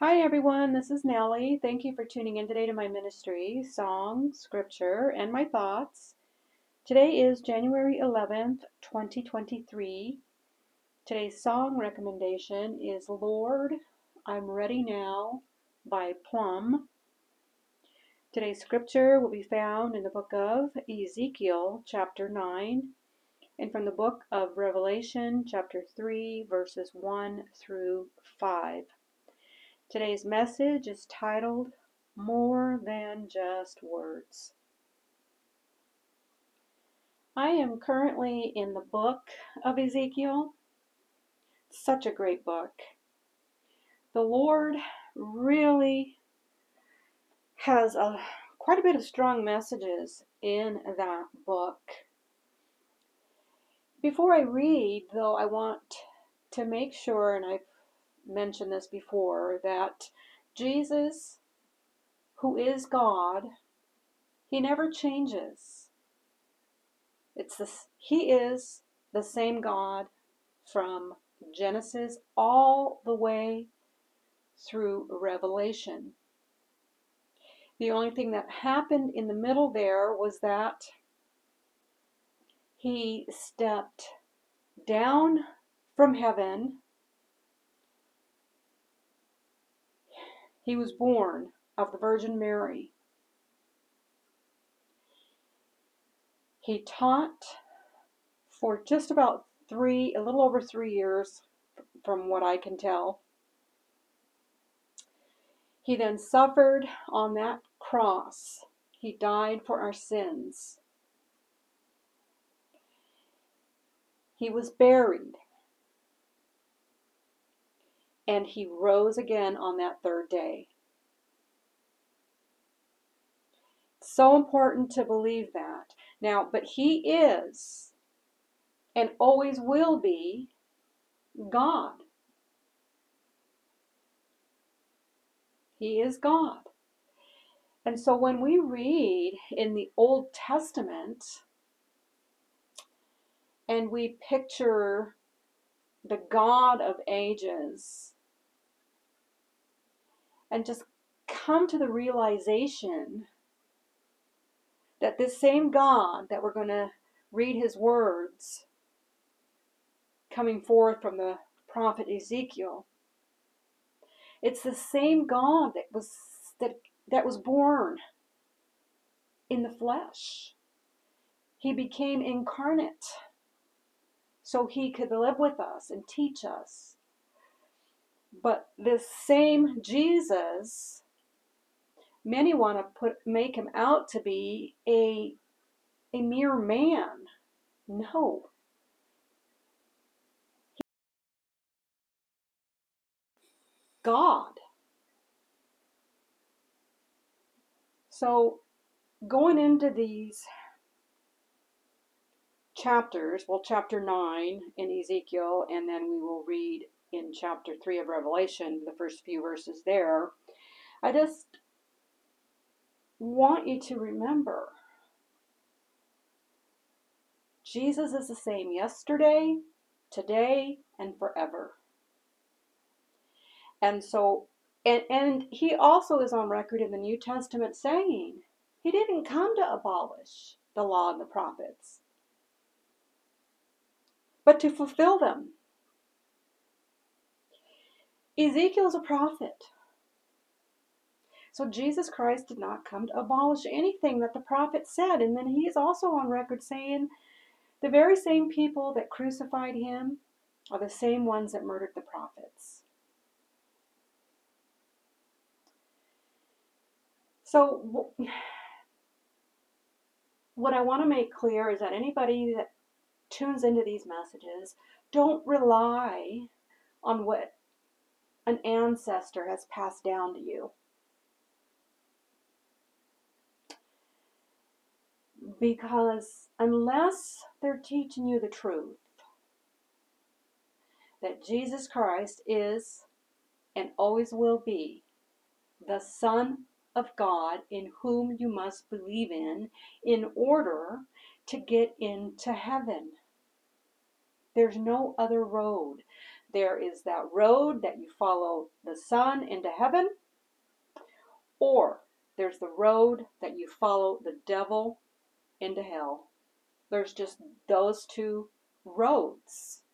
Hi everyone, this is Nellie. Thank you for tuning in today to my ministry, song, scripture, and my thoughts. Today is January 11th, 2023. Today's song recommendation is Lord, I'm Ready Now by Plum. Today's scripture will be found in the book of Ezekiel, chapter 9, and from the book of Revelation, chapter 3, verses 1 through 5. Today's message is titled, More Than Just Words. I am currently in the book of Ezekiel. Such a great book. The Lord really has quite a bit of strong messages in that book. Before I read, though, I want to make sure, and I've mentioned this before, that Jesus, who is God, He never changes. He is the same God from Genesis all the way through Revelation. The only thing that happened in the middle there was that he stepped down from heaven. He was born of the Virgin Mary. He taught for just about a little over 3 years, from what I can tell. He then suffered on that cross. He died for our sins. He was buried. And he rose again on that third day. So important to believe that. Now, but he is and always will be God. He is God. And so when we read in the Old Testament and we picture the God of ages and just come to the realization that this same God that we're going to read his words coming forth from the prophet Ezekiel, it's the same God that was born in the flesh. He became incarnate so he could live with us and teach us. But this same Jesus, many want to make him out to be a mere man. No. God. So going into these chapters, well, chapter 9 in Ezekiel, and then we will read in chapter 3 of Revelation, the first few verses there, I just want you to remember Jesus is the same yesterday, today, and forever. And so, and he also is on record in the New Testament saying he didn't come to abolish the law and the prophets, but to fulfill them. Ezekiel's a prophet. So Jesus Christ did not come to abolish anything that the prophet said. And then he is also on record saying the very same people that crucified him are the same ones that murdered the prophets. So what I want to make clear is that anybody that tunes into these messages, don't rely on what an ancestor has passed down to you. Because unless they're teaching you the truth, that Jesus Christ is and always will be the Son of God in whom you must believe in order to get into heaven. There's no other road. There is that road that you follow the Son into heaven, or there's the road that you follow the devil into hell. There's just those two roads.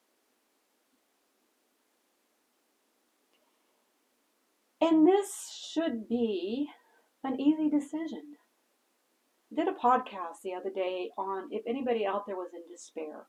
And this should be an easy decision. I did a podcast the other day on if anybody out there was in despair.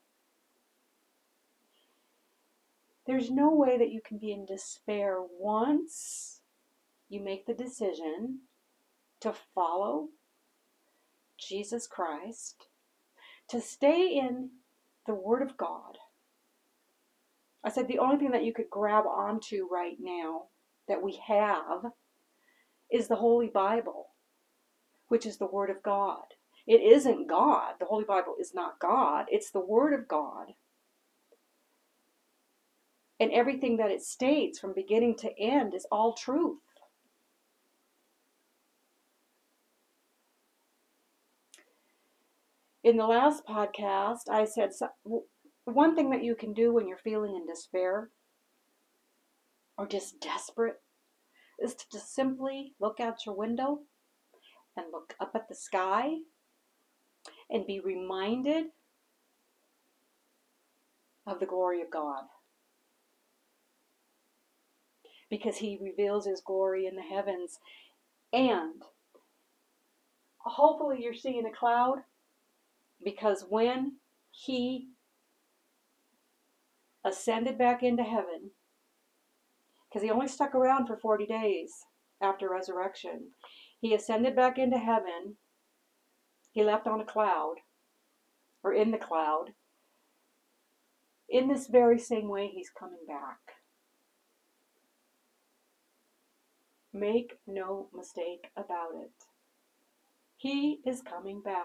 There's no way that you can be in despair once you make the decision to follow Jesus Christ, to stay in the Word of God. I said the only thing that you could grab onto right now that we have is the Holy Bible, which is the Word of God. It isn't God. The Holy Bible is not God. It's the Word of God. And everything that it states from beginning to end is all truth. In the last podcast, I said one thing that you can do when you're feeling in despair or just desperate is to just simply look out your window and look up at the sky and be reminded of the glory of God. Because He reveals His glory in the heavens. And hopefully you're seeing a cloud, because when He ascended back into heaven, because He only stuck around for 40 days after resurrection, He ascended back into heaven. He left on a cloud, or in the cloud. In this very same way, He's coming back. Make no mistake about it. He is coming back.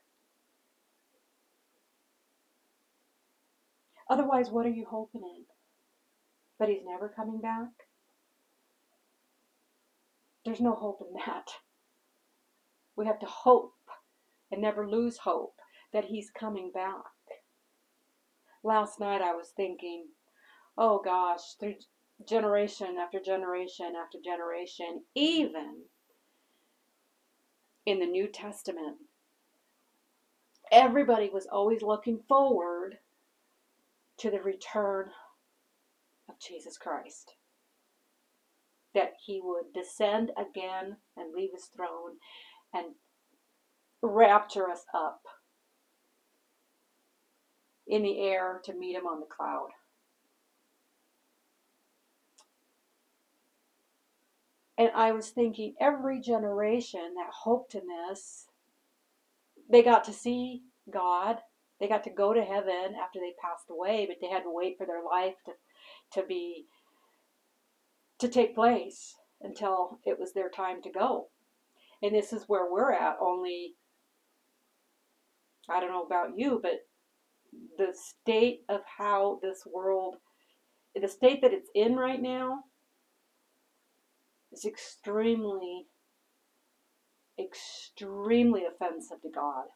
Otherwise, what are you hoping in? That He's never coming back? There's no hope in that. We have to hope and never lose hope that He's coming back. Last night I was thinking, oh gosh, through generation after generation after generation, even in the New Testament, everybody was always looking forward to the return of Jesus Christ. That He would descend again and leave His throne and rapture us up in the air to meet Him on the cloud. And I was thinking, every generation that hoped in this, they got to see God. They got to go to heaven after they passed away, but they had to wait for their life to take place until it was their time to go. And this is where we're at, only, I don't know about you, but the state of how this world, the state that it's in right now, is extremely, extremely offensive to God.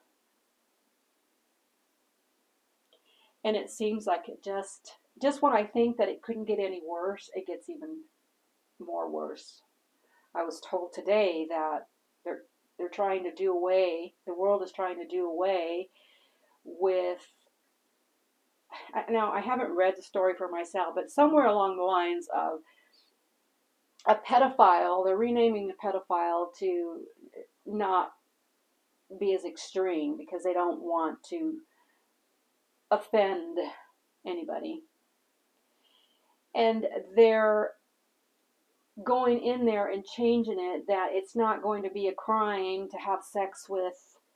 And it seems like it just when I think that it couldn't get any worse, it gets even more worse. I was told today that they're trying to do away, the world is trying to do away with, now I haven't read the story for myself, but somewhere along the lines of a pedophile, they're renaming the pedophile to not be as extreme because they don't want to offend anybody. And they're going in there and changing it that it's not going to be a crime to have sex with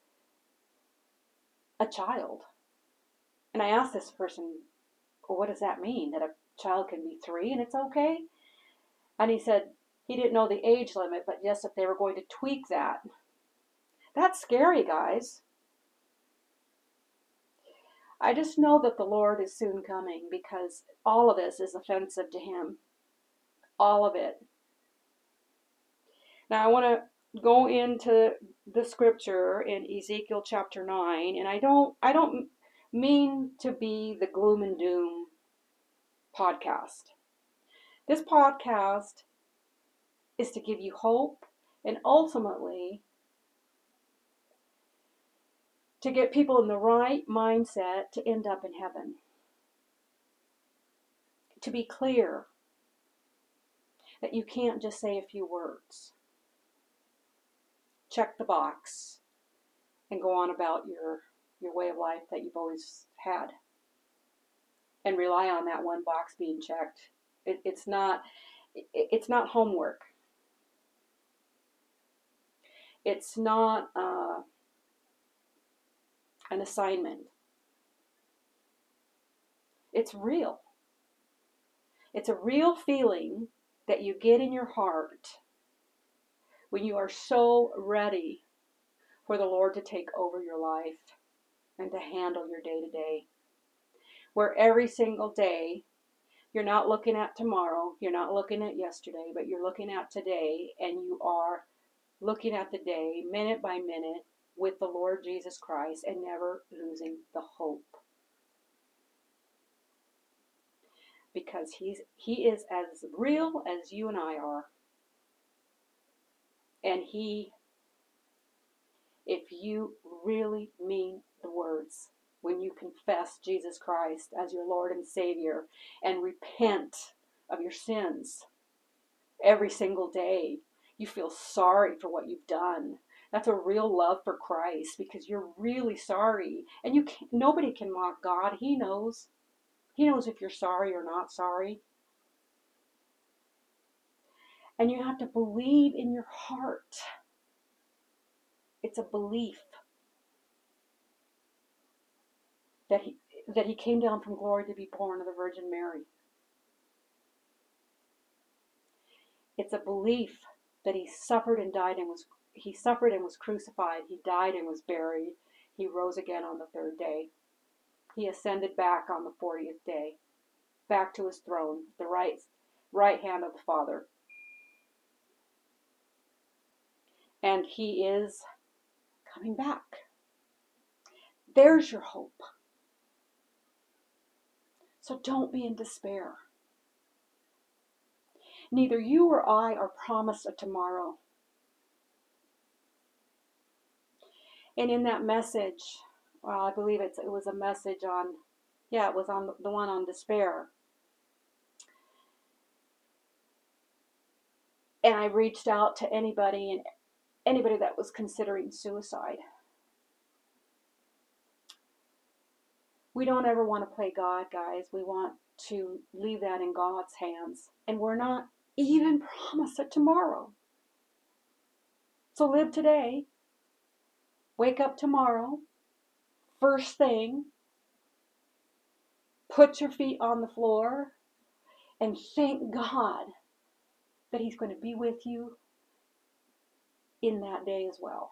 a child. And I asked this person, well, what does that mean? That a child can be 3 and it's okay? And he said he didn't know the age limit, but yes, if they were going to tweak that. That's scary, guys. I just know that the Lord is soon coming because all of this is offensive to Him. All of it. Now I want to go into the scripture in Ezekiel chapter 9, and I don't mean to be the gloom and doom podcast. This podcast is to give you hope and ultimately to get people in the right mindset to end up in heaven. To be clear that you can't just say a few words, check the box, and go on about your way of life that you've always had, and rely on that one box being checked. It's not homework. It's not an assignment. It's real. It's a real feeling that you get in your heart when you are so ready for the Lord to take over your life and to handle your day-to-day. Where every single day, you're not looking at tomorrow, you're not looking at yesterday, but you're looking at today, and you are looking at the day, minute by minute, with the Lord Jesus Christ, and never losing the hope. Because he is as real as you and I are. And if you really mean the words, when you confess Jesus Christ as your Lord and Savior and repent of your sins every single day, you feel sorry for what you've done. That's a real love for Christ, because you're really sorry. And nobody can mock God. He knows. He knows if you're sorry or not sorry. And you have to believe in your heart. It's a belief that he came down from glory to be born of the Virgin Mary. It's a belief that he suffered and was crucified. He died and was buried. He rose again on the third day. He ascended back on the 40th day, back to his throne, the right hand of the Father. And he is coming back. There's your hope. So don't be in despair. Neither you or I are promised a tomorrow. And in that message, well, I believe it was a message on, it was on the one on despair. And I reached out to anybody that was considering suicide. We don't ever want to play God, guys. We want to leave that in God's hands. And we're not even promised a tomorrow. So live today. Wake up tomorrow. First thing. Put your feet on the floor. And thank God that He's going to be with you in that day as well.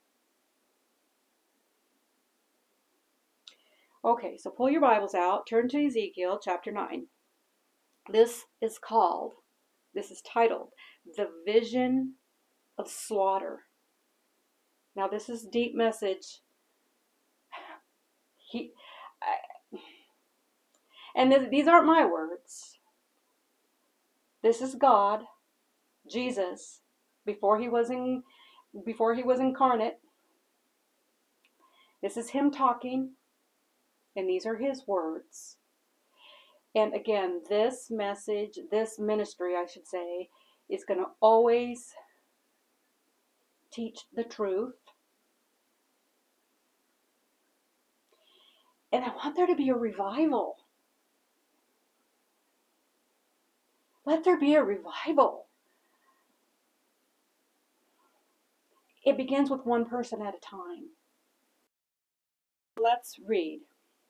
Okay, so pull your Bibles out. Turn to Ezekiel chapter 9. This is titled, The Vision of Slaughter. Now this is a deep message. These aren't my words. This is God, Jesus, before he was incarnate. This is Him talking, and these are His words. And again, this message, this ministry, I should say, is going to always teach the truth. And I want there to be a revival. Let there be a revival. It begins with one person at a time. Let's read.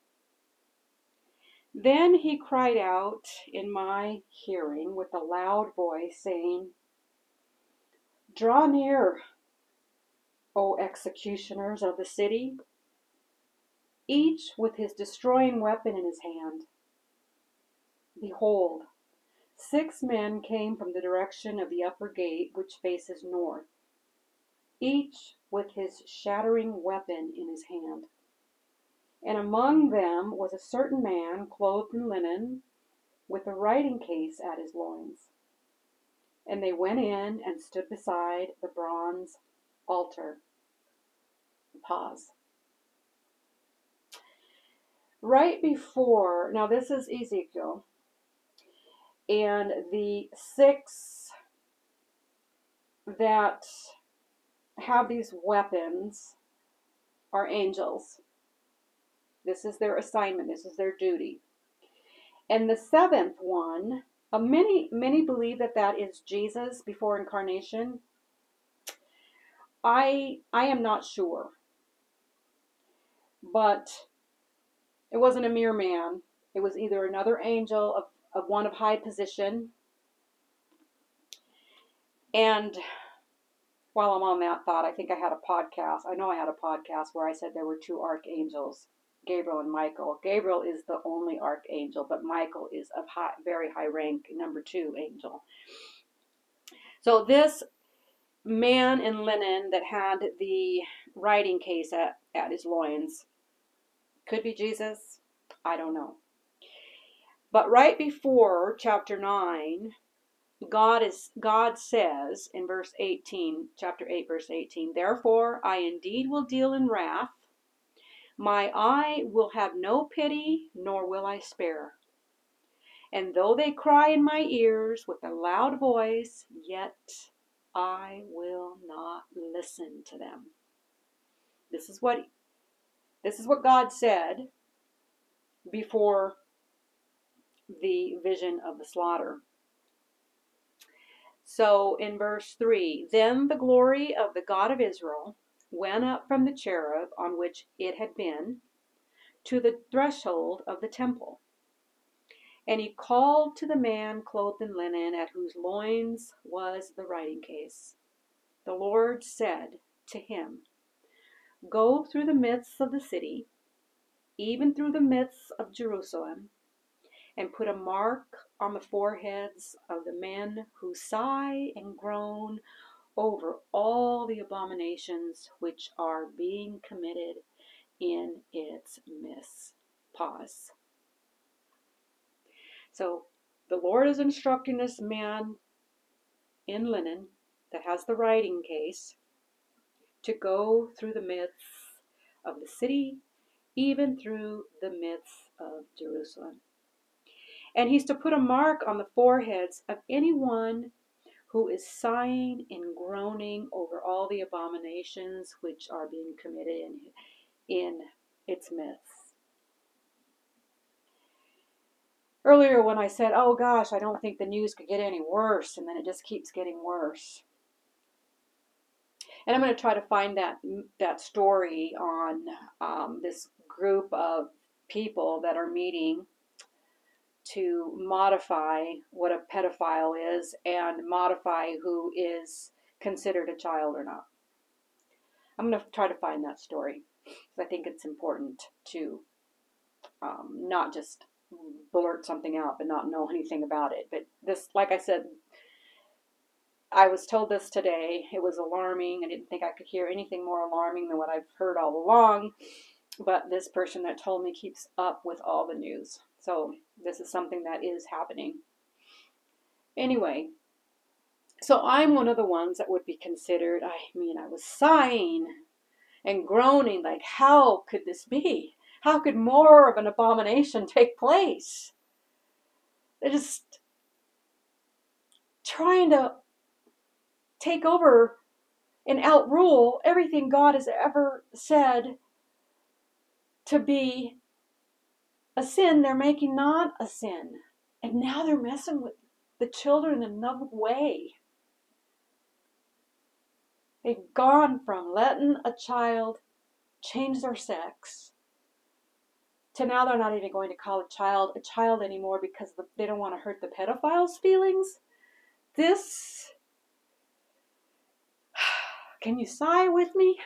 Then he cried out in my hearing with a loud voice, saying, Draw near, O executioners of the city, each with his destroying weapon in his hand. Behold, 6 men came from the direction of the upper gate which faces north, each with his shattering weapon in his hand. And among them was a certain man clothed in linen, with a writing case at his loins. And they went in and stood beside the bronze altar. Pause. Right before, now this is Ezekiel, and the 6 that have these weapons are angels. This is their assignment. This is their duty. And the 7th one, many believe that that is Jesus before incarnation. I am not sure, but it wasn't a mere man. It was either another angel of one of high position. And while I'm on that thought, I think I had a podcast. I know I had a podcast where I said there were 2 archangels, Gabriel and Michael. Gabriel is the only archangel, but Michael is of very high rank, number 2 angel. So this man in linen that had the writing case at his loins could be Jesus. I don't know. But right before chapter 9, God says in verse 18, chapter 8, verse 18, "Therefore I indeed will deal in wrath. My eye will have no pity, nor will I spare. And though they cry in my ears with a loud voice, yet I will not listen to them." This is what God said before the vision of the slaughter. So in verse 3, "Then the glory of the God of Israel went up from the cherub on which it had been to the threshold of the temple. And he called to the man clothed in linen, at whose loins was the writing case. The Lord said to him, Go through the midst of the city, even through the midst of Jerusalem, and put a mark on the foreheads of the men who sigh and groan over all the abominations which are being committed in its midst." Pause. So the Lord is instructing this man in linen that has the writing case to go through the midst of the city, even through the midst of Jerusalem. And he's to put a mark on the foreheads of anyone who is sighing and groaning over all the abominations which are being committed in its midst. Earlier when I said, oh gosh, I don't think the news could get any worse, and then it just keeps getting worse. And I'm going to try to find that story on this group of people that are meeting to modify what a pedophile is and modify who is considered a child or not. I'm going to try to find that story because I think it's important to not just blurt something out but not know anything about it. But this, like I said, I was told this today. It was alarming. I didn't think I could hear anything more alarming than what I've heard all along. But this person that told me keeps up with all the news. So this is something that is happening. Anyway, so I'm one of the ones that would be considered, I was sighing and groaning like, how could this be? How could more of an abomination take place? They're just trying to take over and outrule everything God has ever said to be a sin. They're making not a sin. And now they're messing with the children in another way. They've gone from letting a child change their sex to now they're not even going to call a child anymore because they don't want to hurt the pedophile's feelings. This, can you sigh with me?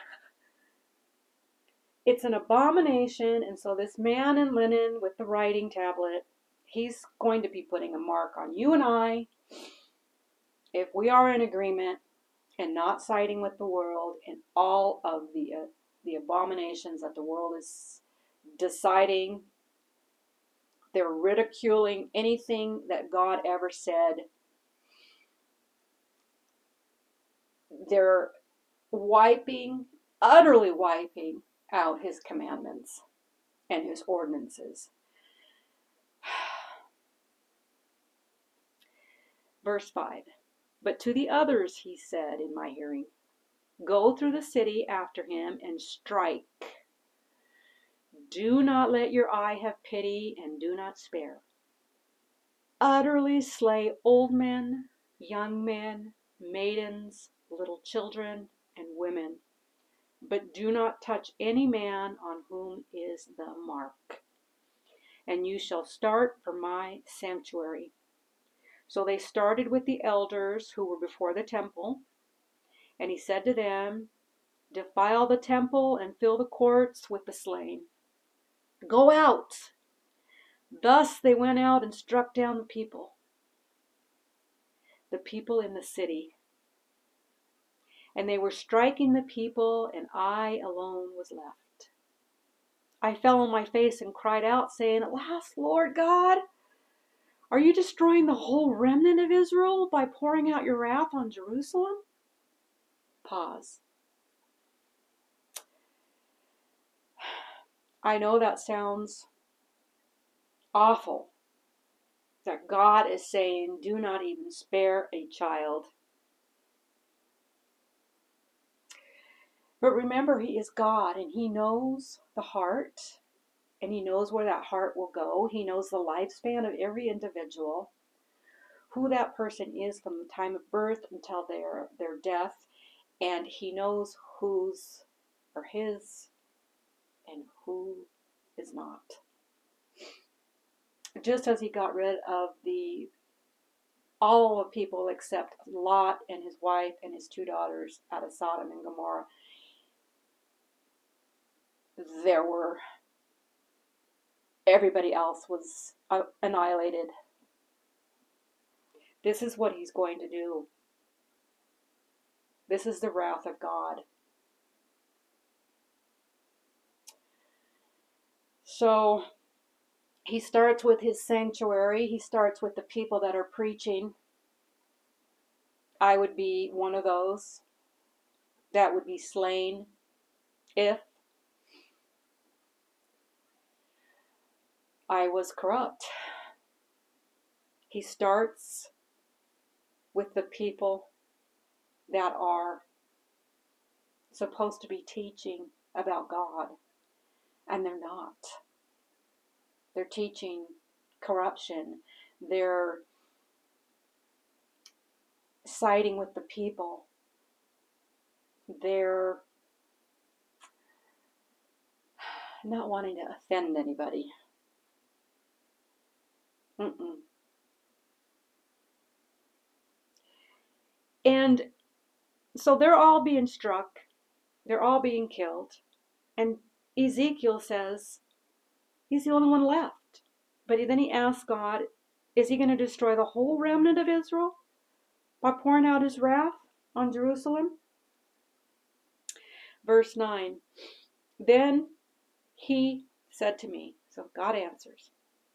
It's an abomination, and so this man in linen with the writing tablet, he's going to be putting a mark on you and I if we are in agreement and not siding with the world and all of the abominations that the world is deciding They're ridiculing anything that God ever said. They're utterly wiping out his commandments and his ordinances. Verse 5. But to the others he said in my hearing, go through the city after him and strike. Do not let your eye have pity, and do not spare. Utterly slay old men, young men, maidens, little children, and women. But do not touch any man on whom is the mark. And you shall start for my sanctuary. So they started with the elders who were before the temple. And he said to them, defile the temple and fill the courts with the slain. Go out. Thus they went out and struck down the people in the city. And they were striking the people, and I alone was left. I fell on my face and cried out, saying, alas, Lord God, are you destroying the whole remnant of Israel by pouring out your wrath on Jerusalem? Pause. I know that sounds awful, that God is saying, do not even spare a child. But remember, he is God, and he knows the heart, and he knows where that heart will go. He knows the lifespan of every individual, who that person is from the time of birth until their death, and he knows whose are his and who is not. Just as he got rid of all of people except Lot and his wife and his 2 daughters out of Sodom and Gomorrah, everybody else was annihilated. This is what he's going to do. This is the wrath of God. So he starts with his sanctuary. He starts with the people that are preaching. I would be one of those that would be slain if I was corrupt. He starts with the people that are supposed to be teaching about God, and they're not. They're teaching corruption. They're siding with the people. They're not wanting to offend anybody. And so they're all being struck. They're all being killed. And Ezekiel says he's the only one left. But then he asks God, is he going to destroy the whole remnant of Israel by pouring out his wrath on Jerusalem? Verse 9, then he said to me, so God answers,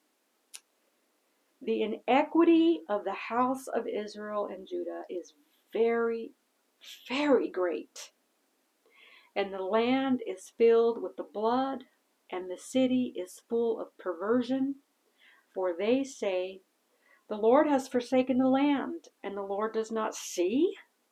the inequity of the house of Israel and Judah is very, very great. And the land is filled with the blood, and the city is full of perversion. For they say, the Lord has forsaken the land, and the Lord does not see.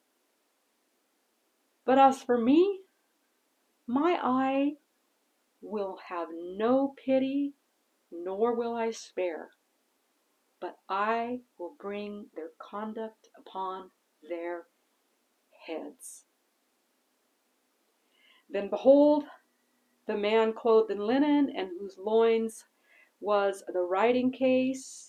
But as for me, my eye will have no pity, nor will I spare, but I will bring their conduct upon their heads. Then behold, the man clothed in linen, and whose loins was the writing case,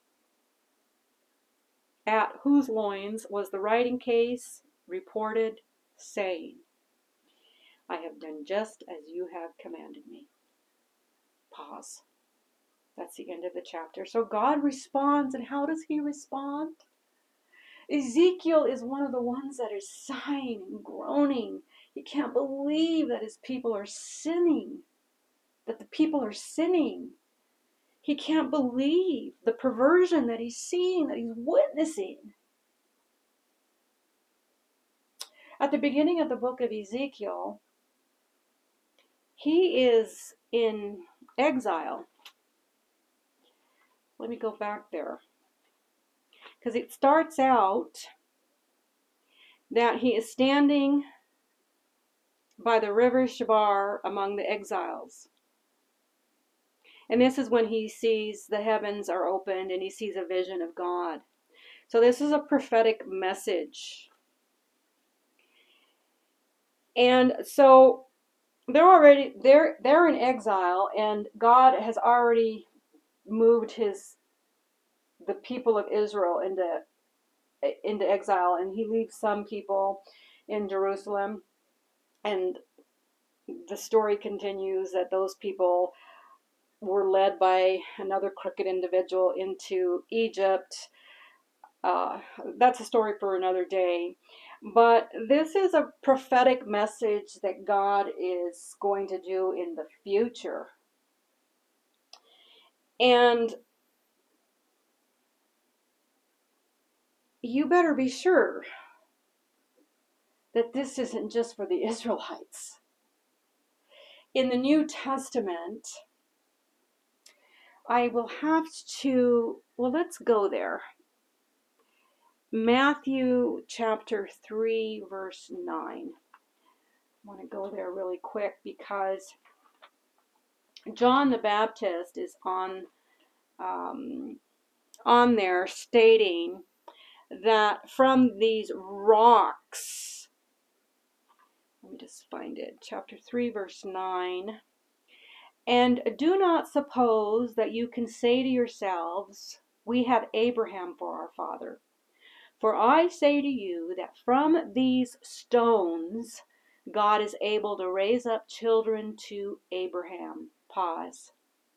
at whose loins was the writing case, reported, saying, I have done just as you have commanded me. Pause. That's the end of the chapter. So God responds, and how does he respond? Ezekiel is one of the ones that is sighing and groaning. He can't believe that his people are sinning, that the people are sinning. He can't believe the perversion that he's seeing, that he's witnessing. At the beginning of the book of Ezekiel, he is in exile. Let me go back there. Because it starts out that he is standing by the river Chebar among the exiles. And this is when he sees the heavens are opened and he sees a vision of God. So this is a prophetic message. And so they're in exile, and God has already moved the people of Israel into exile, and he leaves some people in Jerusalem. And the story continues that those people were led by another crooked individual into Egypt. That's a story for another day. But this is a prophetic message that God is going to do in the future. And you better be sure that this isn't just for the Israelites. In the New Testament, I will have to, well, let's go there. Matthew chapter 3, verse 9. I want to go there really quick because John the Baptist is on there stating that from these rocks, let me just find it, chapter 3, verse 9, and do not suppose that you can say to yourselves, we have Abraham for our father. For I say to you that from these stones God is able to raise up children to Abraham. Pause.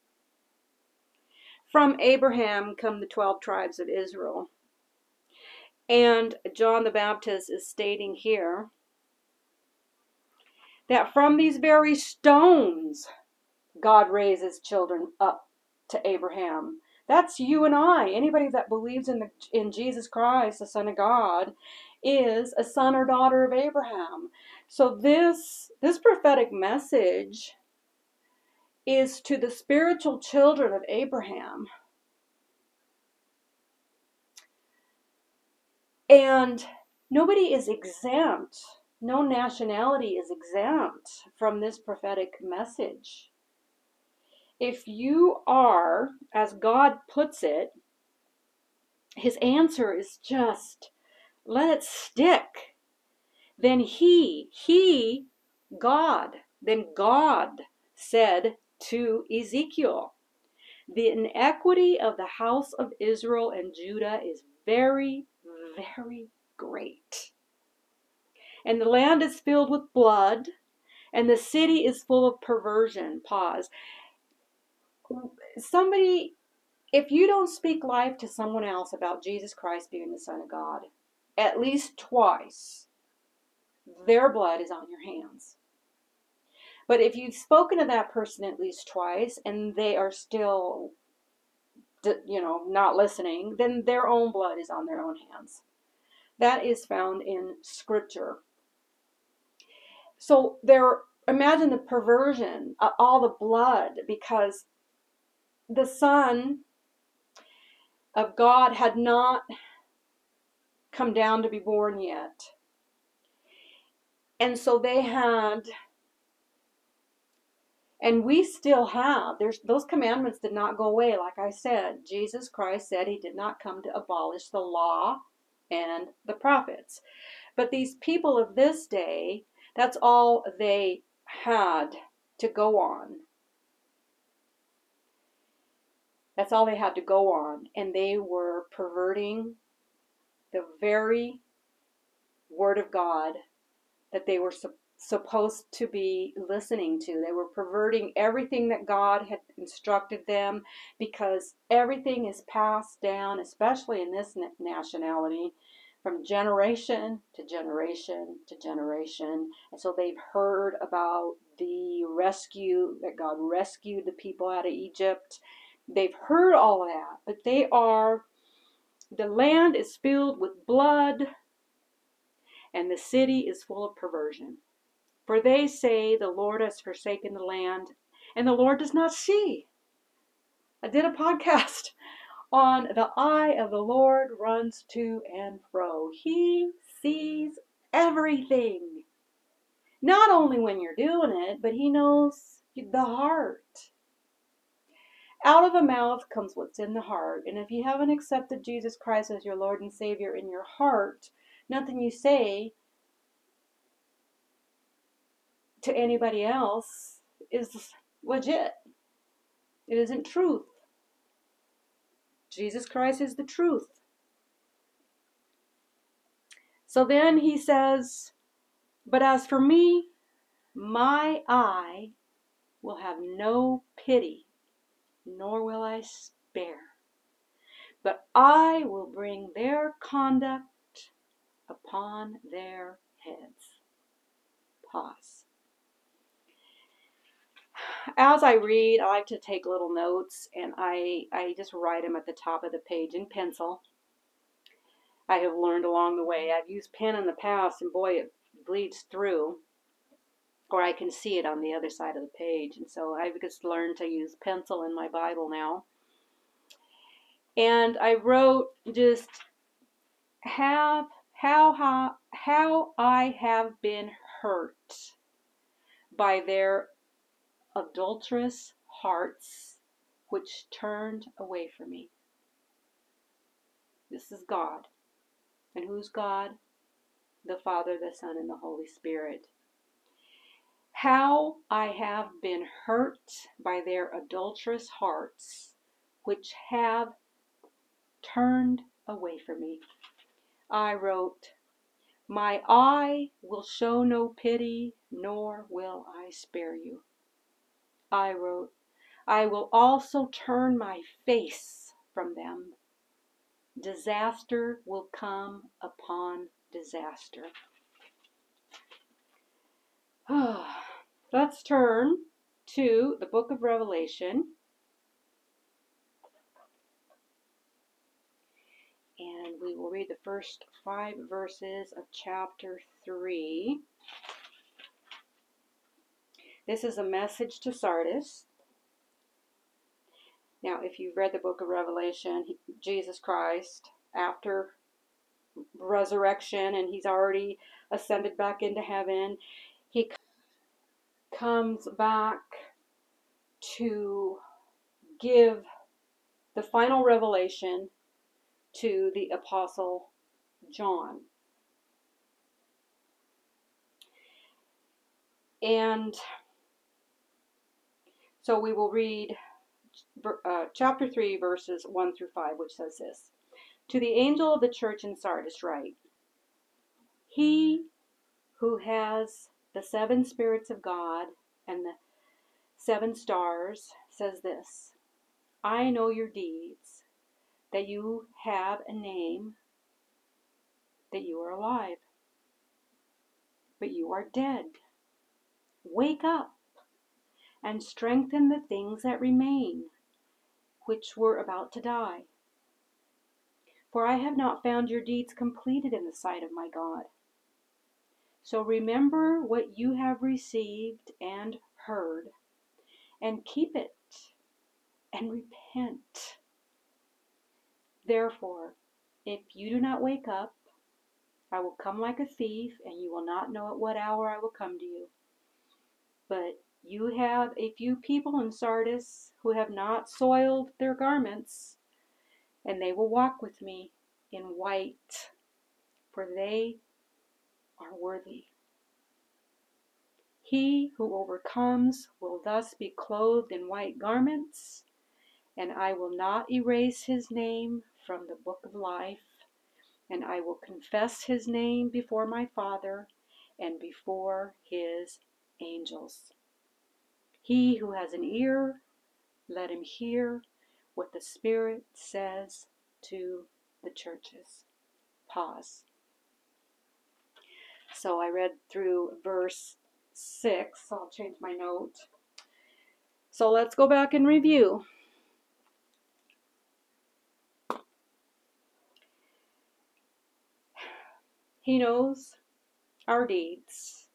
From Abraham come the 12 tribes of Israel. And John the Baptist is stating here that from these very stones God raises children up to Abraham. That's you and I. Anybody that believes in Jesus Christ, the Son of God, is a son or daughter of Abraham. So this prophetic message is to the spiritual children of Abraham. And nobody is exempt. No nationality is exempt from this prophetic message. If you are, as God puts it, his answer is just, let it stick. Then God said to Ezekiel, the iniquity of the house of Israel and Judah is very, very great. And the land is filled with blood, and the city is full of perversion. Pause. Somebody, if you don't speak life to someone else about Jesus Christ being the Son of God, at least twice, their blood is on your hands. But if you've spoken to that person at least twice and they are still, not listening, then their own blood is on their own hands. That is found in Scripture. So imagine the perversion, all the blood, because the Son of God had not come down to be born yet. And so they had, and we still have, those commandments did not go away. Like I said, Jesus Christ said he did not come to abolish the law and the prophets. But these people of this day, that's all they had to go on. That's all they had to go on. And they were perverting the very word of God that they were supposed to be listening to. They were perverting everything that God had instructed them, because everything is passed down, especially in this nationality, from generation to generation to generation. And so they've heard about the rescue, that God rescued the people out of Egypt, They've heard all of that, but the land is filled with blood, and the city is full of perversion. For they say the Lord has forsaken the land, and the Lord does not see. I did a podcast on the eye of the Lord runs to and fro. He sees everything. Not only when you're doing it, but he knows the heart. Out of the mouth comes what's in the heart. And if you haven't accepted Jesus Christ as your Lord and Savior in your heart, nothing you say to anybody else is legit. It isn't truth. Jesus Christ is the truth. So then he says, but as for me, my eye will have no pity, nor will I spare. But I will bring their conduct upon their heads. Pause. As I read, I like to take little notes, and I just write them at the top of the page in pencil. I have learned along the way. I've used pen in the past, and boy, it bleeds through, or I can see it on the other side of the page. And so I've just learned to use pencil in my Bible now. And I wrote just how I have been hurt by their adulterous hearts, which turned away from me. This is God. And who's God? The Father, the Son, and the Holy Spirit. How I have been hurt by their adulterous hearts, which have turned away from me. I wrote, my eye will show no pity, nor will I spare you. I wrote, I will also turn my face from them. Disaster will come upon disaster. Let's turn to the book of Revelation. And we will read the first 5 verses of chapter 3. This is a message to Sardis. Now, if you've read the book of Revelation, Jesus Christ, after resurrection, and he's already ascended back into heaven, he comes back to give the final revelation to the Apostle John. And so we will read chapter 3, verses 1 through 5, which says this. To the angel of the church in Sardis write, he who has the 7 spirits of God and the 7 stars says this, I know your deeds, that you have a name, that you are alive, but you are dead. Wake up and strengthen the things that remain, which were about to die. For I have not found your deeds completed in the sight of my God. So remember what you have received and heard, and keep it, and repent. Therefore, if you do not wake up, I will come like a thief, and you will not know at what hour I will come to you. But you have a few people in Sardis who have not soiled their garments, and they will walk with me in white, for they are worthy. He who overcomes will thus be clothed in white garments, and I will not erase his name from the book of life, and I will confess his name before my Father and before his angels. He who has an ear, let him hear what the Spirit says to the churches. Pause. So I read through verse 6. So I'll change my note. So let's go back and review. He knows our deeds.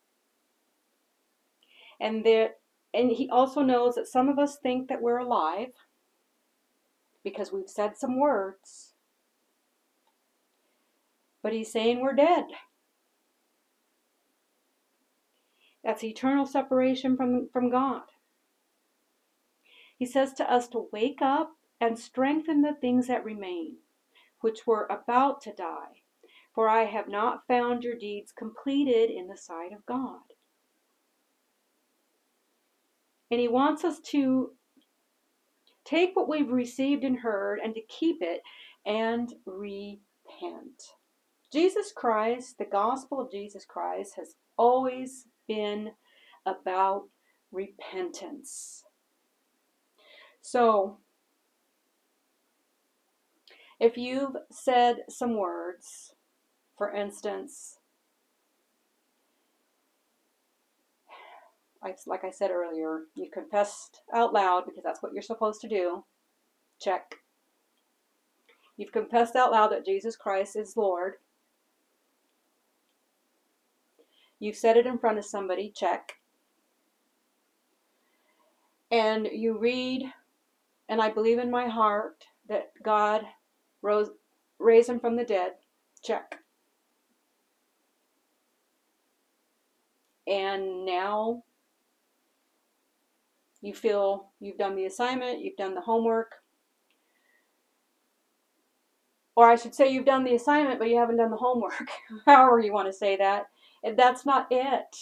And He also knows that some of us think that we're alive because we've said some words. But He's saying we're dead. That's eternal separation from God. He says to us to wake up and strengthen the things that remain, which were about to die. For I have not found your deeds completed in the sight of God. And He wants us to take what we've received and heard and to keep it and repent. Jesus Christ, the gospel of Jesus Christ, has always been about repentance. So, if you've said some words, for instance, like I said earlier, you confessed out loud because that's what you're supposed to do. Check. You've confessed out loud that Jesus Christ is Lord. You've said it in front of somebody. Check. And you read, and I believe in my heart that God raised Him from the dead. Check. And now you feel you've done the assignment, you've done the homework. Or I should say you've done the assignment, but you haven't done the homework. However you want to say that. And that's not it.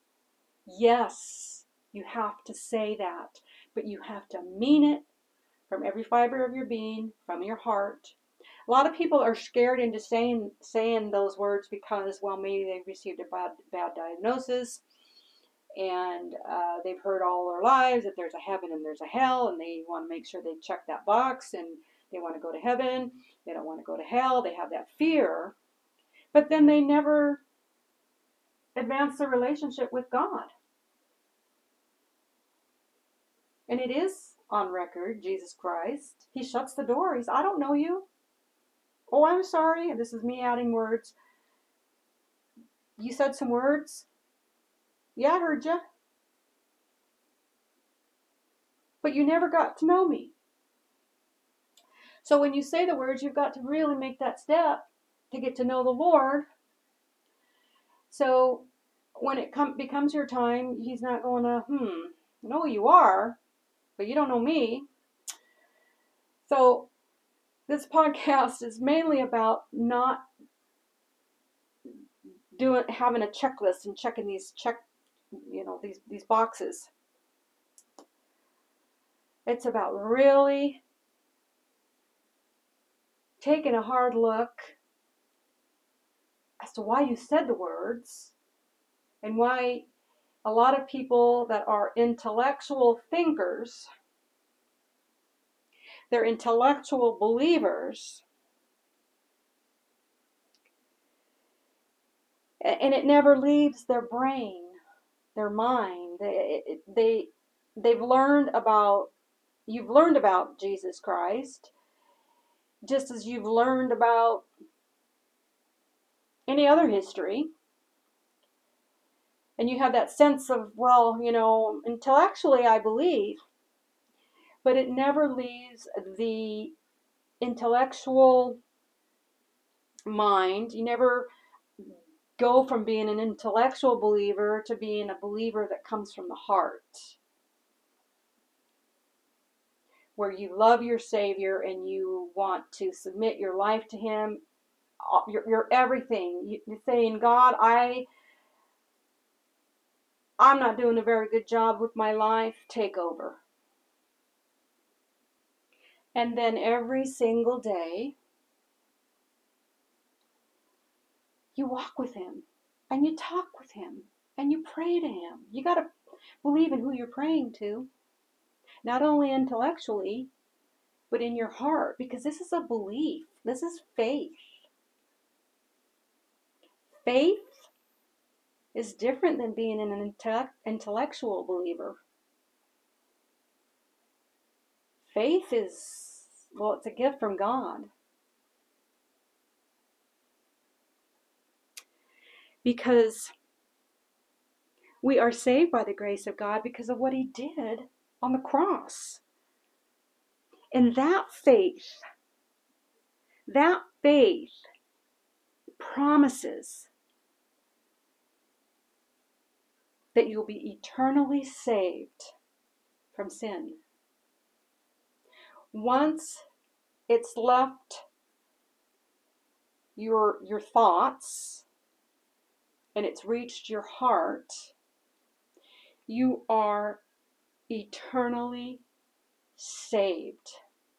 Yes, you have to say that. But you have to mean it from every fiber of your being, from your heart. A lot of people are scared into saying those words because, well, maybe they've received a bad diagnosis. And they've heard all their lives that there's a heaven and there's a hell. And they want to make sure they check that box. And they want to go to heaven. They don't want to go to hell. They have that fear. But then they never advance the relationship with God. And it is on record, Jesus Christ. He shuts the door. He's, I don't know you. Oh, I'm sorry. This is me adding words. You said some words? Yeah, I heard you. But you never got to know me. So when you say the words, you've got to really make that step to get to know the Lord. So when it becomes your time, He's not going to, no, you are, but you don't know me. So this podcast is mainly about not having a checklist and checking these boxes. It's about really taking a hard look as to why you said the words and why a lot of people that are intellectual thinkers, they're intellectual believers, and it never leaves their brain, their mind. You've learned about Jesus Christ, just as you've learned about any other history. And you have that sense of, well, intellectually I believe, but it never leaves the intellectual mind. You never go from being an intellectual believer to being a believer that comes from the heart, where you love your Savior and you want to submit your life to Him, your everything. You're saying, God, I'm not doing a very good job with my life. Take over. And then every single day, you walk with Him and you talk with Him and you pray to Him. You got to believe in who you're praying to, not only intellectually, but in your heart, because this is a belief. This is faith. Faith is different than being an intellectual believer. Faith is, well, it's a gift from God. Because we are saved by the grace of God because of what He did on the cross. And that faith promises that you'll be eternally saved from sin. Once it's left your thoughts and it's reached your heart, you are eternally saved.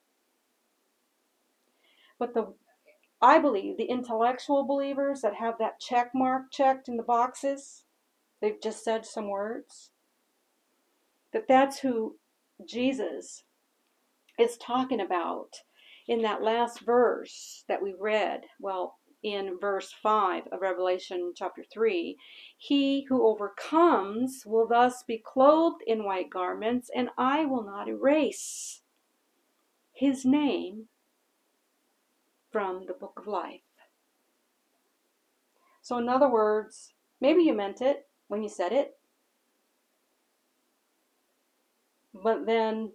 But I believe the intellectual believers that have that check mark checked in the boxes, they've just said some words, that's who Jesus is talking about in that last verse that we read. Well, in verse 5 of Revelation chapter 3, he who overcomes will thus be clothed in white garments, and I will not erase his name from the book of life. So in other words, maybe you meant it when you said it, but then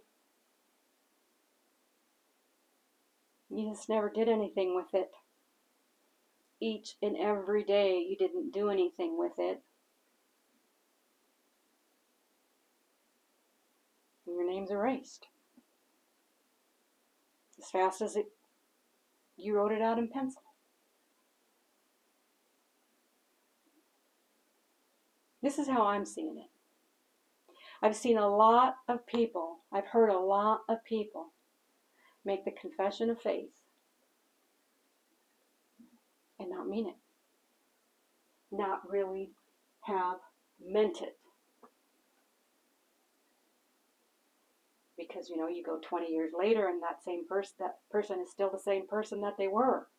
you just never did anything with it. Each and every day you didn't do anything with it. And your name's erased. As fast as you wrote it out in pencil. This is how I'm seeing it. I've seen a lot of people, I've heard a lot of people make the confession of faith and not mean it. Not really have meant it. Because, you go 20 years later and that person is still the same person that they were.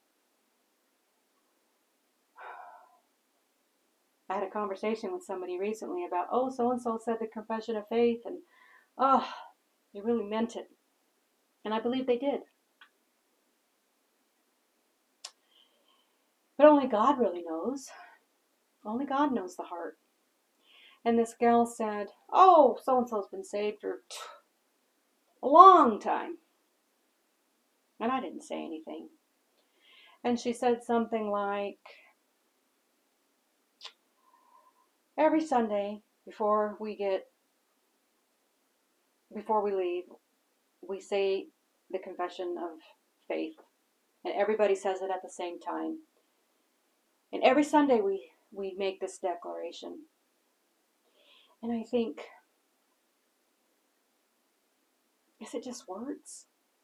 I had a conversation with somebody recently about, so-and-so said the confession of faith, and, they really meant it. And I believe they did. But only God really knows. Only God knows the heart. And this gal said, so-and-so's been saved for a long time. And I didn't say anything. And she said something like, every Sunday before we leave, we say the confession of faith. And everybody says it at the same time. And every Sunday we make this declaration. And I think, is it just words?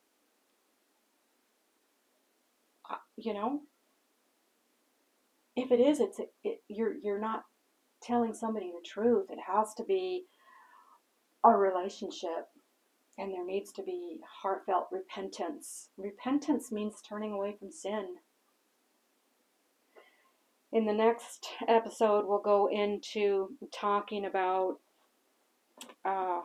If it is, you're not telling somebody the truth. It has to be a relationship, and there needs to be heartfelt repentance. Repentance means turning away from sin. In the next episode, we'll go into talking about, I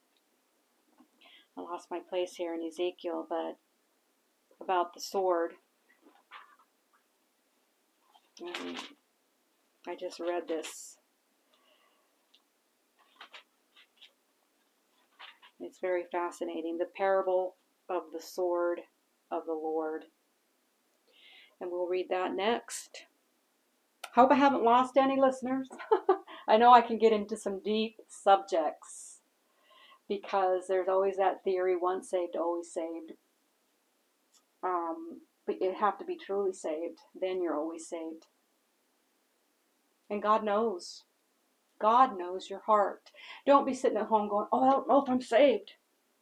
lost my place here in Ezekiel, but about the sword. I just read this. It's very fascinating. The parable of the sword of the Lord. And we'll read that next. Hope I haven't lost any listeners. I know I can get into some deep subjects because there's always that theory, once saved, always saved. But you have to be truly saved. Then you're always saved. And God knows. God knows your heart. Don't be sitting at home going, I don't know if I'm saved.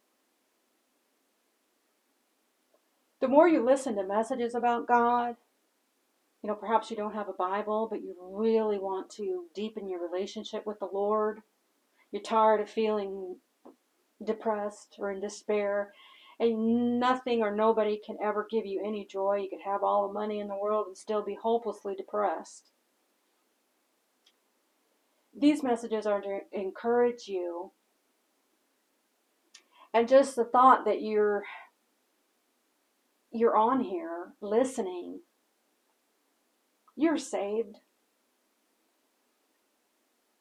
The more you listen to messages about God, perhaps you don't have a Bible, but you really want to deepen your relationship with the Lord. You're tired of feeling depressed or in despair, and nothing or nobody can ever give you any joy. You could have all the money in the world and still be hopelessly depressed. These messages are to encourage you. And just the thought that you're on here listening, you're saved.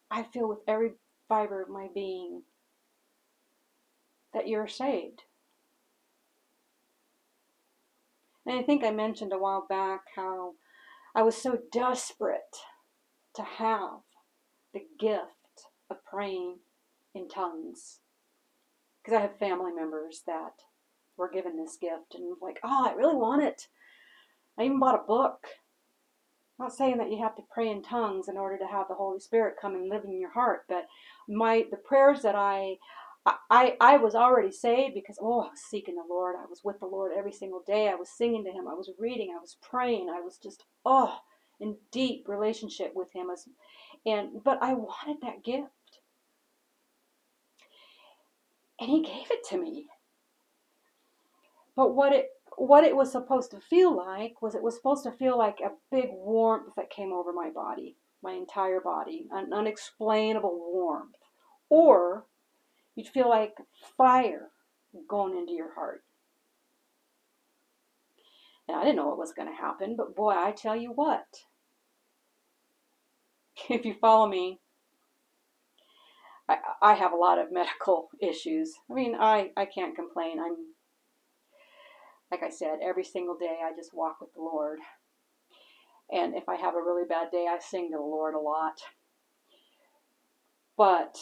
I feel with every fiber of my being that you're saved. And I think I mentioned a while back how I was so desperate to have the gift of praying in tongues. Because I have family members that were given this gift and was like, oh, I really want it. I even bought a book. I'm not saying that you have to pray in tongues in order to have the Holy Spirit come and live in your heart, but the prayers that I was already saved because, I was seeking the Lord. I was with the Lord every single day. I was singing to Him. I was reading. I was praying. I was just, in deep relationship with Him. But I wanted that gift. And He gave it to me. But what it was supposed to feel like was it was supposed to feel like a big warmth that came over my body, my entire body, an unexplainable warmth. Or you'd feel like fire going into your heart. And I didn't know what was going to happen, but boy, I tell you what. If you follow me, I have a lot of medical issues. I mean, I can't complain. Like I said, every single day I just walk with the Lord. And if I have a really bad day, I sing to the Lord a lot. But,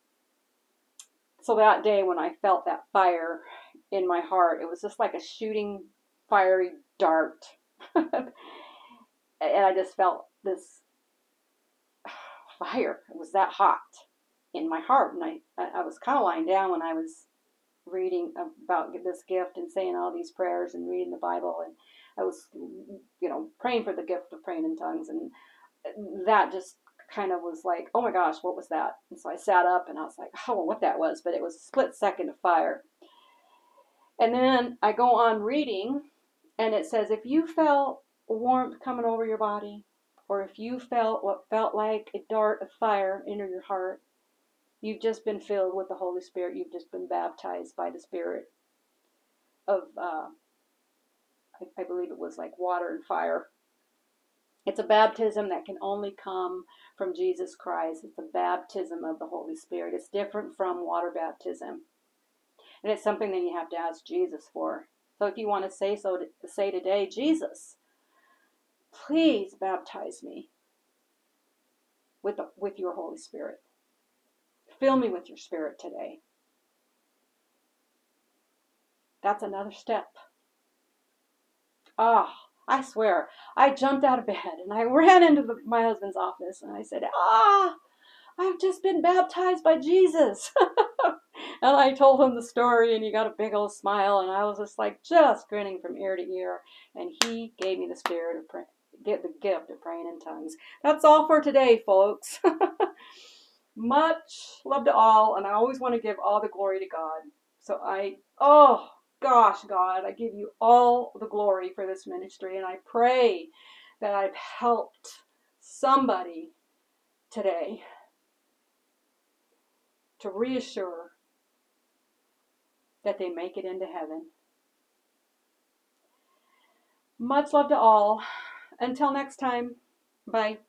so that day when I felt that fire in my heart, it was just like a shooting fiery dart. And I just felt this fire. It was that hot in my heart. And I was kind of lying down when I was reading about this gift and saying all these prayers and reading the Bible. And I was, praying for the gift of praying in tongues. And that just kind of was like, oh my gosh, what was that? And so I sat up and I was like, oh, what that was. But it was a split second of fire. And then I go on reading, and it says, if you felt warmth coming over your body, or if you felt what felt like a dart of fire into your heart, you've just been filled with the Holy Spirit. You've just been baptized by the Spirit of, I believe it was like water and fire. It's a baptism that can only come from Jesus Christ. It's the baptism of the Holy Spirit. It's different from water baptism. And it's something that you have to ask Jesus for. So if you want to say today, Jesus, please baptize me with your Holy Spirit. Fill me with your Spirit today. That's another step. I swear, I jumped out of bed and I ran into my husband's office and I said, I've just been baptized by Jesus. And I told him the story, and he got a big old smile, and I was just grinning from ear to ear. And he gave me the gift of praying in tongues. That's all for today, folks. Much love to all, and I always want to give all the glory to God. So gosh, God, I give you all the glory for this ministry, and I pray that I've helped somebody today to reassure that they make it into heaven. Much love to all. Until next time, bye.